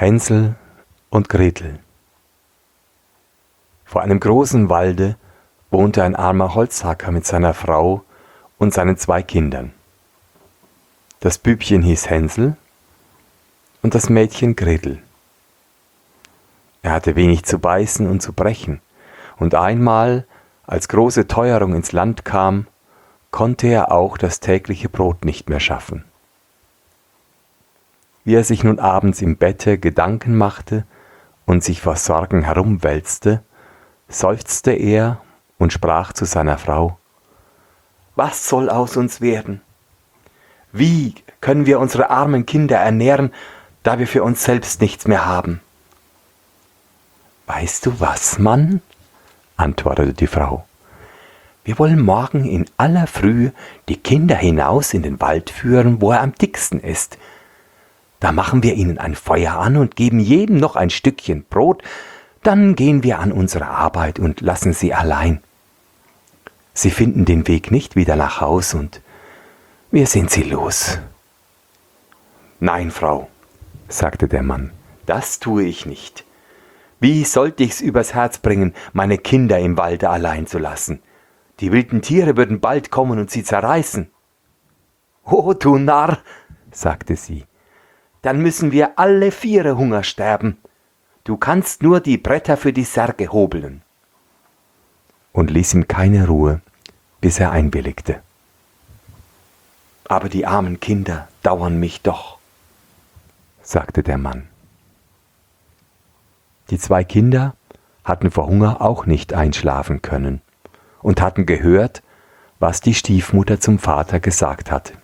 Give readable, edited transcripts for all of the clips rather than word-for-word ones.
Hänsel und Gretel. Vor einem großen Walde wohnte ein armer Holzhacker mit seiner Frau und seinen 2 Kindern. Das Bübchen hieß Hänsel und das Mädchen Gretel. Er hatte wenig zu beißen und zu brechen, und einmal, als große Teuerung ins Land kam, konnte er auch das tägliche Brot nicht mehr schaffen. Wie er sich nun abends im Bette Gedanken machte und sich vor Sorgen herumwälzte, seufzte er und sprach zu seiner Frau: Was soll aus uns werden? Wie können wir unsere armen Kinder ernähren, da wir für uns selbst nichts mehr haben? Weißt du was, Mann? Antwortete die Frau. Wir wollen morgen in aller Frühe die Kinder hinaus in den Wald führen, wo er am dicksten ist. Da machen wir ihnen ein Feuer an und geben jedem noch ein Stückchen Brot, dann gehen wir an unsere Arbeit und lassen sie allein. Sie finden den Weg nicht wieder nach Haus und wir sind sie los. Nein, Frau, sagte der Mann, das tue ich nicht. Wie sollte ich's übers Herz bringen, meine Kinder im Walde allein zu lassen? Die wilden Tiere würden bald kommen und sie zerreißen. Oh, du Narr, sagte sie, dann müssen wir alle 4 Hunger sterben. Du kannst nur die Bretter für die Särge hobeln. Und ließ ihm keine Ruhe, bis er einwilligte. Aber die armen Kinder dauern mich doch, sagte der Mann. Die 2 Kinder hatten vor Hunger auch nicht einschlafen können und hatten gehört, was die Stiefmutter zum Vater gesagt hatte.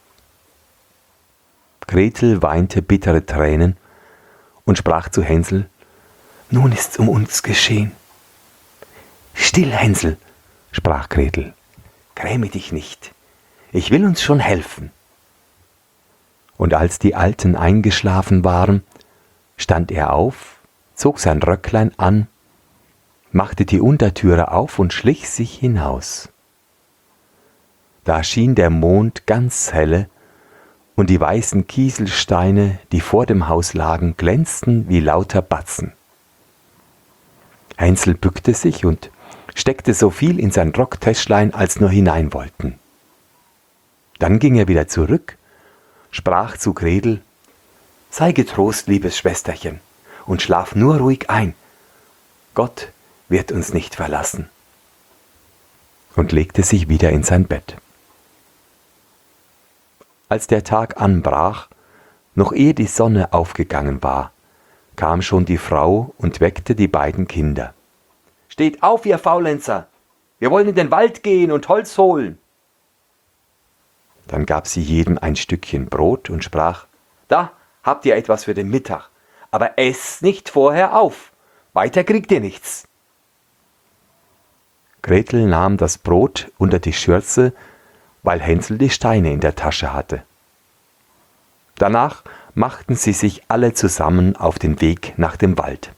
Gretel weinte bittere Tränen und sprach zu Hänsel: Nun ist's um uns geschehen. Still, Hänsel, sprach Gretel, gräme dich nicht, ich will uns schon helfen. Und als die Alten eingeschlafen waren, stand er auf, zog sein Röcklein an, machte die Untertüre auf und schlich sich hinaus. Da schien der Mond ganz helle, und die weißen Kieselsteine, die vor dem Haus lagen, glänzten wie lauter Batzen. Hänsel bückte sich und steckte so viel in sein Rocktäschlein, als nur hinein wollten. Dann ging er wieder zurück, sprach zu Gretel: Sei getrost, liebes Schwesterchen, und schlaf nur ruhig ein. Gott wird uns nicht verlassen. Und legte sich wieder in sein Bett. Als der Tag anbrach, noch ehe die Sonne aufgegangen war, kam schon die Frau und weckte die beiden Kinder. Steht auf, ihr Faulenzer! Wir wollen in den Wald gehen und Holz holen. Dann gab sie jedem ein Stückchen Brot und sprach: Da habt ihr etwas für den Mittag, aber esst nicht vorher auf, weiter kriegt ihr nichts. Gretel nahm das Brot unter die Schürze, weil Hänsel die Steine in der Tasche hatte. Danach machten sie sich alle zusammen auf den Weg nach dem Wald.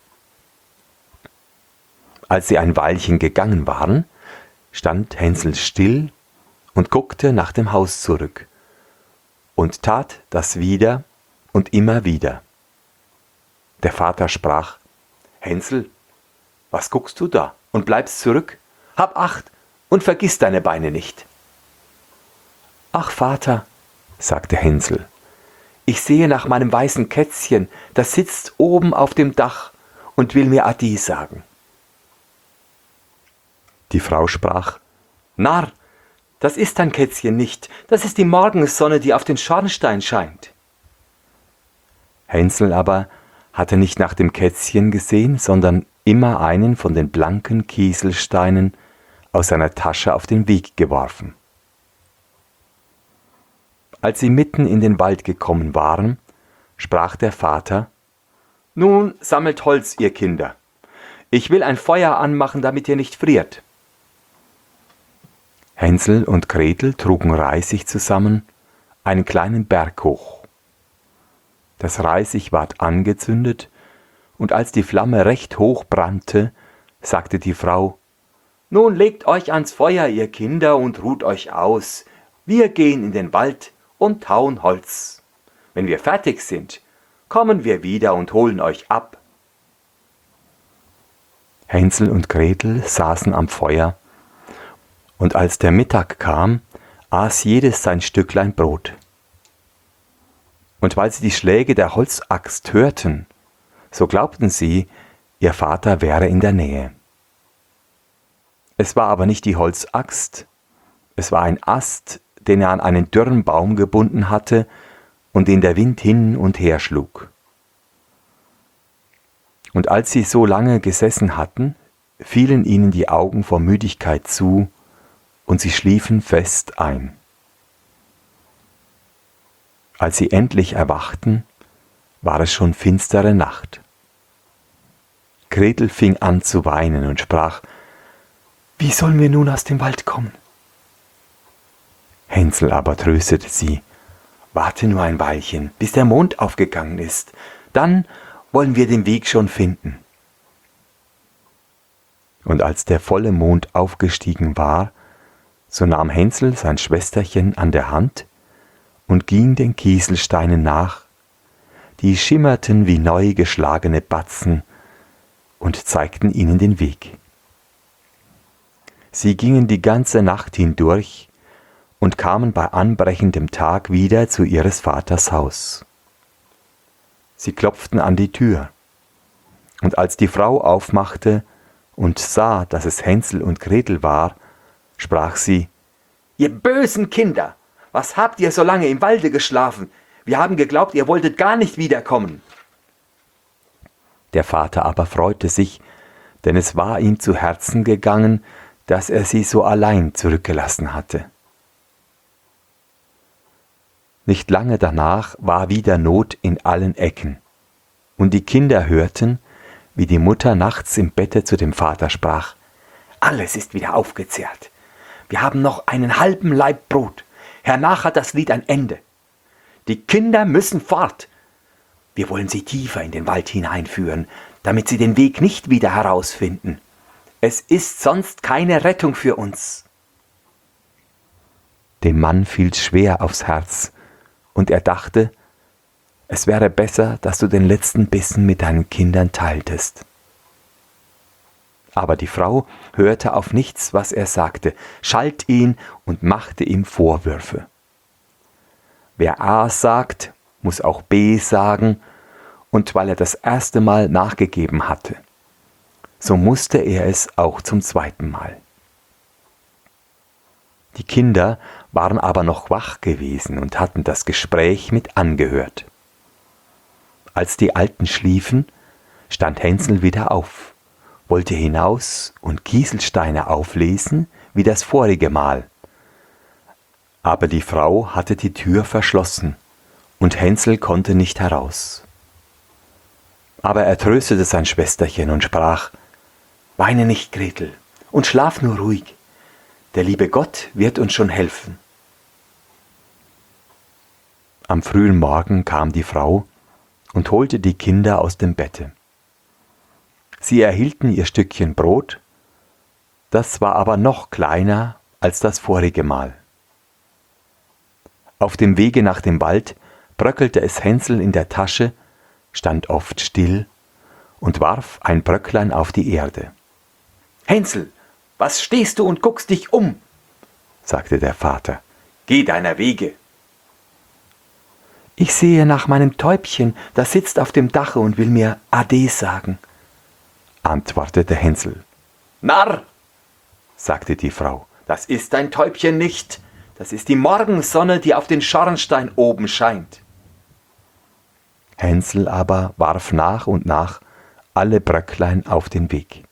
Als sie ein Weilchen gegangen waren, stand Hänsel still und guckte nach dem Haus zurück und tat das wieder und immer wieder. Der Vater sprach: Hänsel, was guckst du da und bleibst zurück? Hab Acht und vergiss deine Beine nicht. Ach Vater, sagte Hänsel, ich sehe nach meinem weißen Kätzchen, das sitzt oben auf dem Dach und will mir Adi sagen. Die Frau sprach: Narr, das ist dein Kätzchen nicht, das ist die Morgensonne, die auf den Schornstein scheint. Hänsel aber hatte nicht nach dem Kätzchen gesehen, sondern immer einen von den blanken Kieselsteinen aus seiner Tasche auf den Weg geworfen. Als sie mitten in den Wald gekommen waren, sprach der Vater: Nun sammelt Holz, ihr Kinder. Ich will ein Feuer anmachen, damit ihr nicht friert. Hänsel und Gretel trugen Reisig zusammen, einen kleinen Berg hoch. Das Reisig ward angezündet, und als die Flamme recht hoch brannte, sagte die Frau: Nun legt euch ans Feuer, ihr Kinder, und ruht euch aus. Wir gehen in den Wald und hauen Holz. Wenn wir fertig sind, kommen wir wieder und holen euch ab. Hänsel und Gretel saßen am Feuer, und als der Mittag kam, aß jedes sein Stücklein Brot. Und weil sie die Schläge der Holzaxt hörten, so glaubten sie, ihr Vater wäre in der Nähe. Es war aber nicht die Holzaxt, es war ein Ast, den er an einen dürren Baum gebunden hatte und den der Wind hin und her schlug. Und als sie so lange gesessen hatten, fielen ihnen die Augen vor Müdigkeit zu, und sie schliefen fest ein. Als sie endlich erwachten, war es schon finstere Nacht. Gretel fing an zu weinen und sprach: Wie sollen wir nun aus dem Wald kommen? Hänsel aber tröstete sie: Warte nur ein Weilchen, bis der Mond aufgegangen ist, dann wollen wir den Weg schon finden. Und als der volle Mond aufgestiegen war, so nahm Hänsel sein Schwesterchen an der Hand und ging den Kieselsteinen nach, die schimmerten wie neu geschlagene Batzen und zeigten ihnen den Weg. Sie gingen die ganze Nacht hindurch und kamen bei anbrechendem Tag wieder zu ihres Vaters Haus. Sie klopften an die Tür, und als die Frau aufmachte und sah, dass es Hänsel und Gretel war, sprach sie: Ihr bösen Kinder, was habt ihr so lange im Walde geschlafen? Wir haben geglaubt, ihr wolltet gar nicht wiederkommen. Der Vater aber freute sich, denn es war ihm zu Herzen gegangen, dass er sie so allein zurückgelassen hatte. Nicht lange danach war wieder Not in allen Ecken, und die Kinder hörten, wie die Mutter nachts im Bette zu dem Vater sprach: Alles ist wieder aufgezehrt. Wir haben noch einen halben Laib Brot. Hernach hat das Lied ein Ende. Die Kinder müssen fort. Wir wollen sie tiefer in den Wald hineinführen, damit sie den Weg nicht wieder herausfinden. Es ist sonst keine Rettung für uns. Dem Mann fiel's schwer aufs Herz, und er dachte, es wäre besser, dass du den letzten Bissen mit deinen Kindern teiltest. Aber die Frau hörte auf nichts, was er sagte, schalt ihn und machte ihm Vorwürfe. Wer A sagt, muss auch B sagen, und weil er das erste Mal nachgegeben hatte, so musste er es auch zum zweiten Mal. Die Kinder waren aber noch wach gewesen und hatten das Gespräch mit angehört. Als die Alten schliefen, stand Hänsel wieder auf, wollte hinaus und Kieselsteine auflesen wie das vorige Mal. Aber die Frau hatte die Tür verschlossen, und Hänsel konnte nicht heraus. Aber er tröstete sein Schwesterchen und sprach: Weine nicht, Gretel, und schlaf nur ruhig. Der liebe Gott wird uns schon helfen. Am frühen Morgen kam die Frau und holte die Kinder aus dem Bette. Sie erhielten ihr Stückchen Brot, das war aber noch kleiner als das vorige Mal. Auf dem Wege nach dem Wald bröckelte es Hänsel in der Tasche, stand oft still und warf ein Bröcklein auf die Erde. »Hänsel, was stehst du und guckst dich um?« sagte der Vater. »Geh deiner Wege.« »Ich sehe nach meinem Täubchen, das sitzt auf dem Dache und will mir Ade sagen«, antwortete Hänsel. »Narr«, sagte die Frau, »das ist dein Täubchen nicht, das ist die Morgensonne, die auf den Schornstein oben scheint.« Hänsel aber warf nach und nach alle Bröcklein auf den Weg.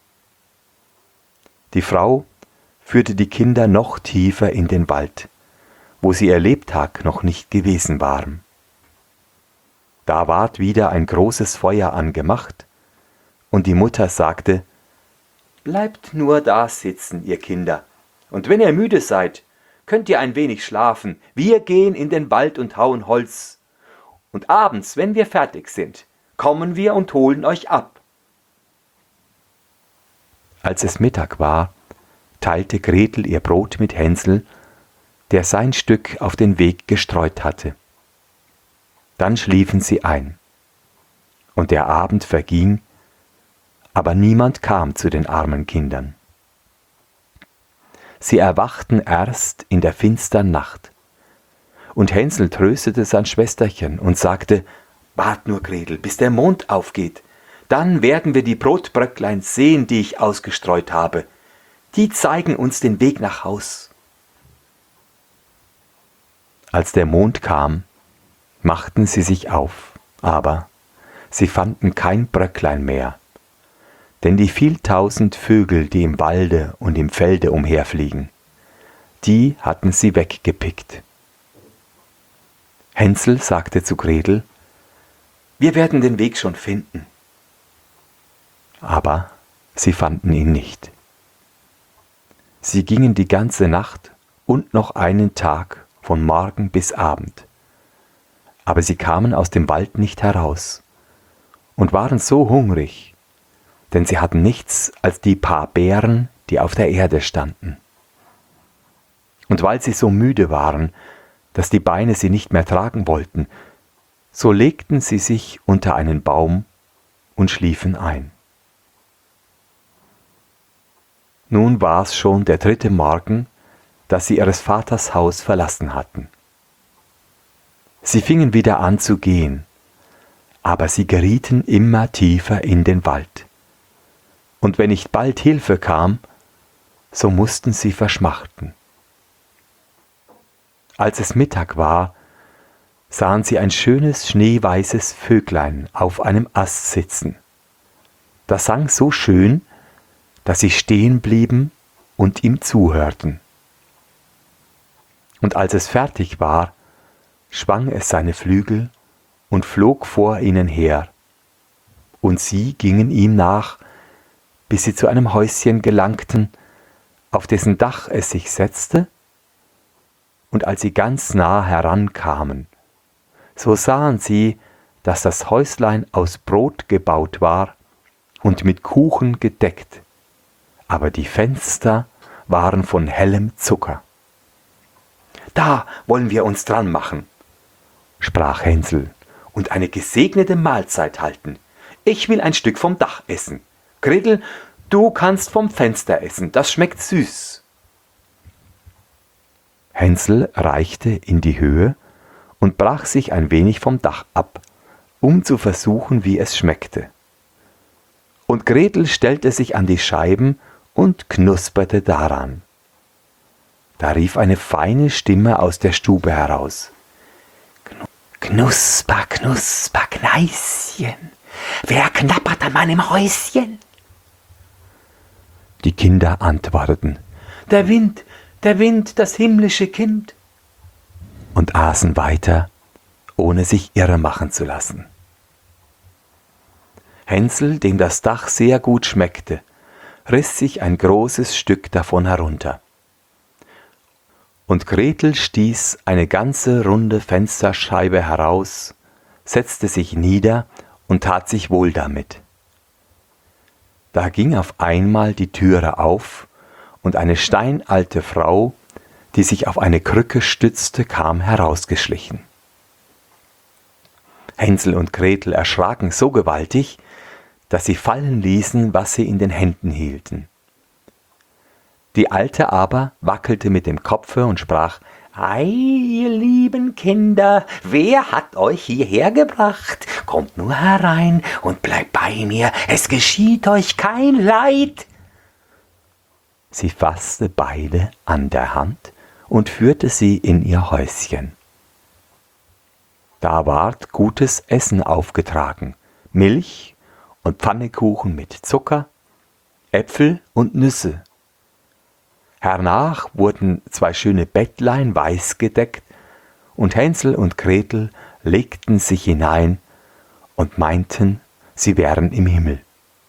Die Frau führte die Kinder noch tiefer in den Wald, wo sie ihr Lebtag noch nicht gewesen waren. Da ward wieder ein großes Feuer angemacht, und die Mutter sagte: »Bleibt nur da sitzen, ihr Kinder, und wenn ihr müde seid, könnt ihr ein wenig schlafen. Wir gehen in den Wald und hauen Holz. Und abends, wenn wir fertig sind, kommen wir und holen euch ab.« Als es Mittag war, teilte Gretel ihr Brot mit Hänsel, der sein Stück auf den Weg gestreut hatte. Dann schliefen sie ein. Und der Abend verging, aber niemand kam zu den armen Kindern. Sie erwachten erst in der finstern Nacht. Und Hänsel tröstete sein Schwesterchen und sagte: »Wart nur, Gretel, bis der Mond aufgeht. Dann werden wir die Brotbröcklein sehen, die ich ausgestreut habe. Die zeigen uns den Weg nach Haus.« Als der Mond kam, machten sie sich auf, aber sie fanden kein Bröcklein mehr. Denn die vieltausend Vögel, die im Walde und im Felde umherfliegen, die hatten sie weggepickt. Hänsel sagte zu Gretel: »Wir werden den Weg schon finden.« Aber sie fanden ihn nicht. Sie gingen die ganze Nacht und noch einen Tag von Morgen bis Abend. Aber sie kamen aus dem Wald nicht heraus und waren so hungrig, denn sie hatten nichts als die paar Beeren, die auf der Erde standen. Und weil sie so müde waren, dass die Beine sie nicht mehr tragen wollten, so legten sie sich unter einen Baum und schliefen ein. Nun war es schon der 3. Morgen, dass sie ihres Vaters Haus verlassen hatten. Sie fingen wieder an zu gehen, aber sie gerieten immer tiefer in den Wald. Und wenn nicht bald Hilfe kam, so mussten sie verschmachten. Als es Mittag war, sahen sie ein schönes schneeweißes Vöglein auf einem Ast sitzen. Das sang so schön, dass sie stehen blieben und ihm zuhörten. Und als es fertig war, schwang es seine Flügel und flog vor ihnen her, und sie gingen ihm nach, bis sie zu einem Häuschen gelangten, auf dessen Dach es sich setzte, und als sie ganz nah herankamen, so sahen sie, dass das Häuslein aus Brot gebaut war und mit Kuchen gedeckt, aber die Fenster waren von hellem Zucker. »Da wollen wir uns dran machen«, sprach Hänsel, »und eine gesegnete Mahlzeit halten. Ich will ein Stück vom Dach essen. Gretel, du kannst vom Fenster essen, das schmeckt süß.« Hänsel reichte in die Höhe und brach sich ein wenig vom Dach ab, um zu versuchen, wie es schmeckte. Und Gretel stellte sich an die Scheiben und knusperte daran. Da rief eine feine Stimme aus der Stube heraus: »Knusper, knusper, Kneischen, wer knappert an meinem Häuschen?« Die Kinder antworteten: Der Wind, das himmlische Kind«, und aßen weiter, ohne sich irre machen zu lassen. Hänsel, dem das Dach sehr gut schmeckte, riss sich ein großes Stück davon herunter. Und Gretel stieß eine ganze runde Fensterscheibe heraus, setzte sich nieder und tat sich wohl damit. Da ging auf einmal die Türe auf, und eine steinalte Frau, die sich auf eine Krücke stützte, kam herausgeschlichen. Hänsel und Gretel erschraken so gewaltig, dass sie fallen ließen, was sie in den Händen hielten. Die Alte aber wackelte mit dem Kopfe und sprach: »Ei, ihr lieben Kinder, wer hat euch hierher gebracht? Kommt nur herein und bleibt bei mir, es geschieht euch kein Leid.« Sie fasste beide an der Hand und führte sie in ihr Häuschen. Da ward gutes Essen aufgetragen, Milch und Pfannekuchen mit Zucker, Äpfel und Nüsse. Hernach wurden 2 schöne Bettlein weiß gedeckt, und Hänsel und Gretel legten sich hinein und meinten, sie wären im Himmel.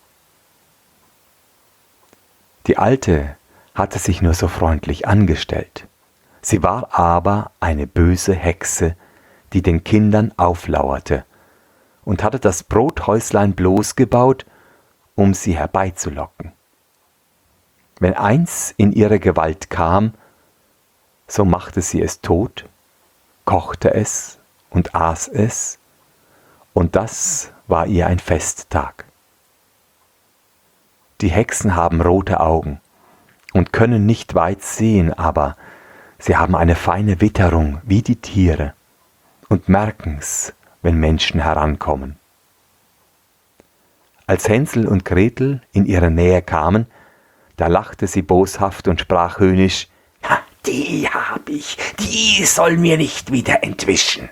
Die Alte hatte sich nur so freundlich angestellt. Sie war aber eine böse Hexe, die den Kindern auflauerte, und hatte das Brothäuslein bloß gebaut, um sie herbeizulocken. Wenn eins in ihre Gewalt kam, so machte sie es tot, kochte es und aß es, und das war ihr ein Festtag. Die Hexen haben rote Augen und können nicht weit sehen, aber sie haben eine feine Witterung wie die Tiere und merken's, wenn Menschen herankommen. Als Hänsel und Gretel in ihre Nähe kamen, da lachte sie boshaft und sprach höhnisch: »Die hab ich, die soll mir nicht wieder entwischen.«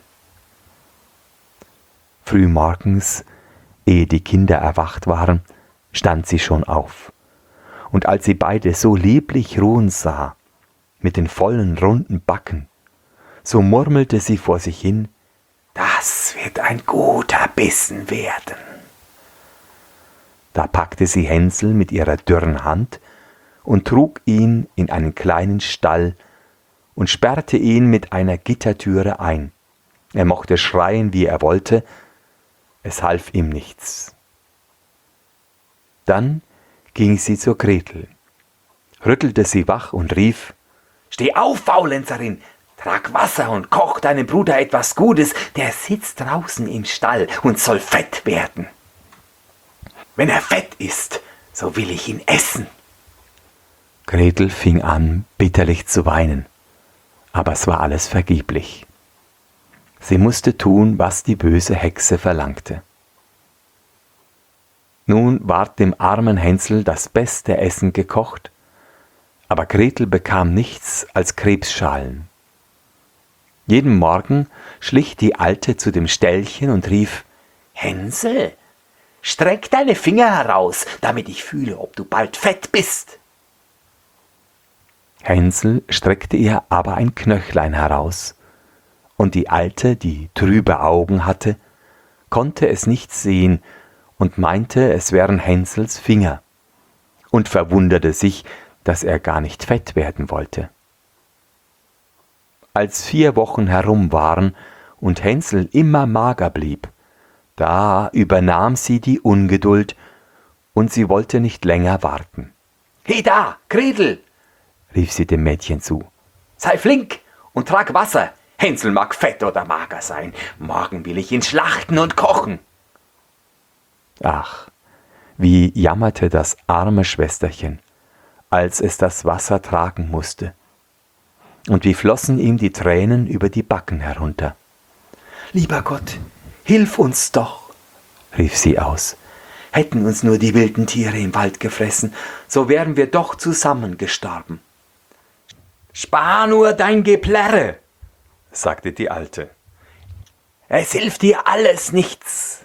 Frühmorgens, ehe die Kinder erwacht waren, stand sie schon auf. Und als sie beide so lieblich ruhen sah, mit den vollen, runden Backen, so murmelte sie vor sich hin: »Das wird ein guter Bissen werden.« Da packte sie Hänsel mit ihrer dürren Hand und trug ihn in einen kleinen Stall und sperrte ihn mit einer Gittertüre ein. Er mochte schreien, wie er wollte, es half ihm nichts. Dann ging sie zur Gretel, rüttelte sie wach und rief: »Steh auf, Faulenzerin! Trag Wasser und koch deinem Bruder etwas Gutes, der sitzt draußen im Stall und soll fett werden. Wenn er fett ist, so will ich ihn essen.« Gretel fing an, bitterlich zu weinen, aber es war alles vergeblich. Sie musste tun, was die böse Hexe verlangte. Nun ward dem armen Hänsel das beste Essen gekocht, aber Gretel bekam nichts als Krebsschalen. Jeden Morgen schlich die Alte zu dem Ställchen und rief: »Hänsel, streck deine Finger heraus, damit ich fühle, ob du bald fett bist.« Hänsel streckte ihr aber ein Knöchlein heraus, und die Alte, die trübe Augen hatte, konnte es nicht sehen und meinte, es wären Hänsels Finger, und verwunderte sich, dass er gar nicht fett werden wollte. Als 4 Wochen herum waren und Hänsel immer mager blieb, da übernahm sie die Ungeduld, und sie wollte nicht länger warten. »He da, Gretel«, rief sie dem Mädchen zu, »sei flink und trag Wasser. Hänsel mag fett oder mager sein. Morgen will ich ihn schlachten und kochen.« Ach, wie jammerte das arme Schwesterchen, als es das Wasser tragen musste. Und wie flossen ihm die Tränen über die Backen herunter. »Lieber Gott, hilf uns doch«, rief sie aus. »Hätten uns nur die wilden Tiere im Wald gefressen, so wären wir doch zusammen gestorben.« »Spar nur dein Geplärre«, sagte die Alte. »Es hilft dir alles nichts.«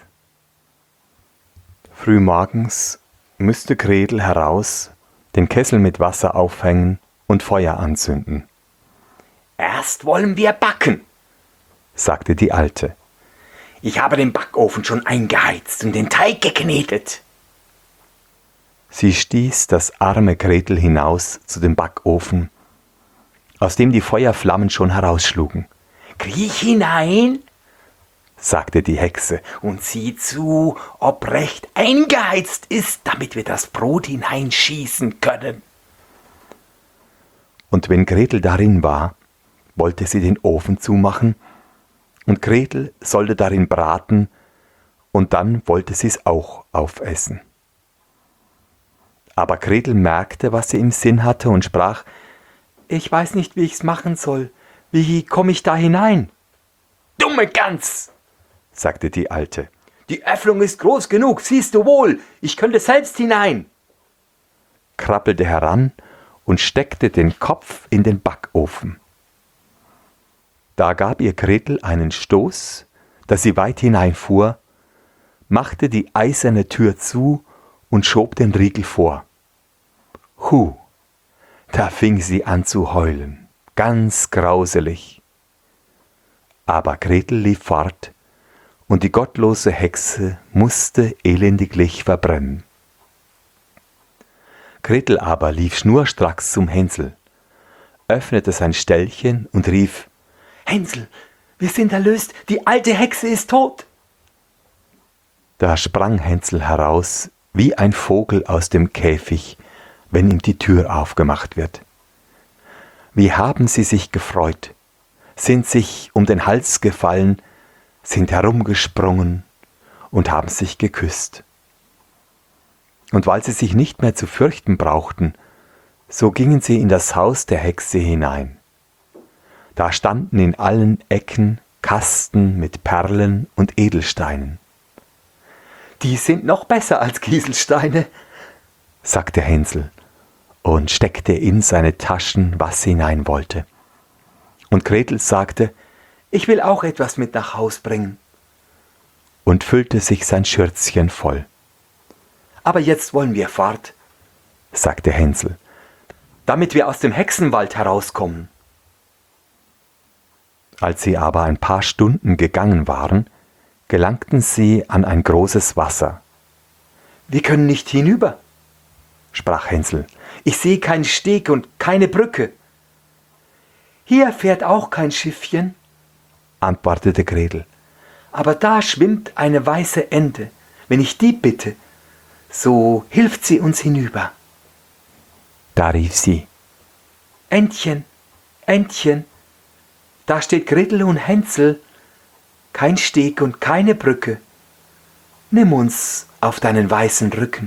Frühmorgens müsste Gretel heraus, den Kessel mit Wasser aufhängen und Feuer anzünden. »Erst wollen wir backen«, sagte die Alte. »Ich habe den Backofen schon eingeheizt und den Teig geknetet.« Sie stieß das arme Gretel hinaus zu dem Backofen, aus dem die Feuerflammen schon herausschlugen. »Kriech hinein«, sagte die Hexe, »und sieh zu, ob recht eingeheizt ist, damit wir das Brot hineinschießen können.« Und wenn Gretel darin war, wollte sie den Ofen zumachen, und Gretel sollte darin braten, und dann wollte sie's auch aufessen. Aber Gretel merkte, was sie im Sinn hatte, und sprach: »Ich weiß nicht, wie ich's machen soll. Wie komme ich da hinein?« »Dumme Gans«, sagte die Alte. »Die Öffnung ist groß genug, siehst du wohl, ich könnte selbst hinein«, krabbelte heran und steckte den Kopf in den Backofen. Da gab ihr Gretel einen Stoß, dass sie weit hineinfuhr, machte die eiserne Tür zu und schob den Riegel vor. Da fing sie an zu heulen, ganz grauselig. Aber Gretel lief fort, und die gottlose Hexe musste elendiglich verbrennen. Gretel aber lief schnurstracks zum Hänsel, öffnete sein Ställchen und rief: »Hänsel, wir sind erlöst, die alte Hexe ist tot!« Da sprang Hänsel heraus, wie ein Vogel aus dem Käfig, wenn ihm die Tür aufgemacht wird. Wie haben sie sich gefreut, sind sich um den Hals gefallen, sind herumgesprungen und haben sich geküsst. Und weil sie sich nicht mehr zu fürchten brauchten, so gingen sie in das Haus der Hexe hinein. Da standen in allen Ecken Kasten mit Perlen und Edelsteinen. »Die sind noch besser als Kieselsteine«, sagte Hänsel und steckte in seine Taschen, was sie hinein wollte. Und Gretel sagte, »Ich will auch etwas mit nach Haus bringen«, und füllte sich sein Schürzchen voll. »Aber jetzt wollen wir fort«, sagte Hänsel, »damit wir aus dem Hexenwald herauskommen.« Als sie aber ein paar Stunden gegangen waren, gelangten sie an ein großes Wasser. »Wir können nicht hinüber«, sprach Hänsel. »Ich sehe keinen Steg und keine Brücke.« »Hier fährt auch kein Schiffchen«, antwortete Gretel. »Aber da schwimmt eine weiße Ente. Wenn ich die bitte, so hilft sie uns hinüber.« Da rief sie, »Entchen, Entchen, da steht Gretel und Hänsel, kein Steg und keine Brücke. Nimm uns auf deinen weißen Rücken.«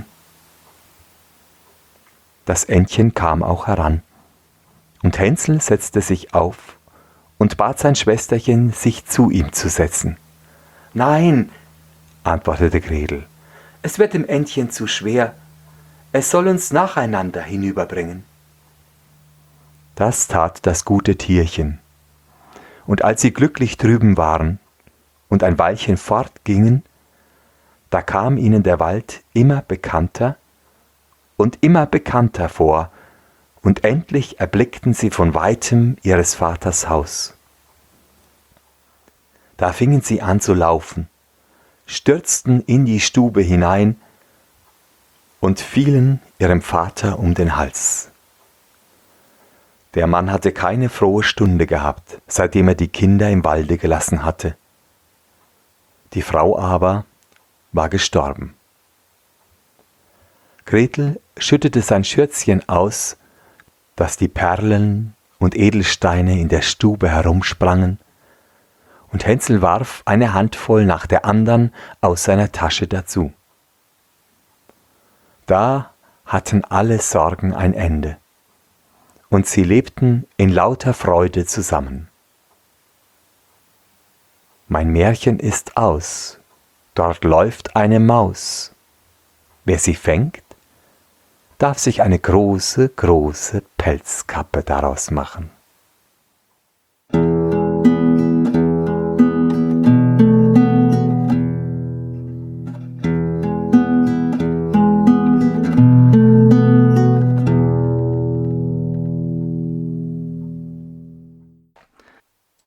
Das Entchen kam auch heran, und Hänsel setzte sich auf und bat sein Schwesterchen, sich zu ihm zu setzen. »Nein«, antwortete Gretel, »es wird dem Entchen zu schwer. Es soll uns nacheinander hinüberbringen.« Das tat das gute Tierchen. Und als sie glücklich drüben waren und ein Weilchen fortgingen, da kam ihnen der Wald immer bekannter und immer bekannter vor, und endlich erblickten sie von weitem ihres Vaters Haus. Da fingen sie an zu laufen, stürzten in die Stube hinein und fielen ihrem Vater um den Hals. Der Mann hatte keine frohe Stunde gehabt, seitdem er die Kinder im Walde gelassen hatte. Die Frau aber war gestorben. Gretel schüttete sein Schürzchen aus, dass die Perlen und Edelsteine in der Stube herumsprangen, und Hänsel warf eine Handvoll nach der andern aus seiner Tasche dazu. Da hatten alle Sorgen ein Ende, und sie lebten in lauter Freude zusammen. Mein Märchen ist aus, dort läuft eine Maus. Wer sie fängt, darf sich eine große, große Pelzkappe daraus machen.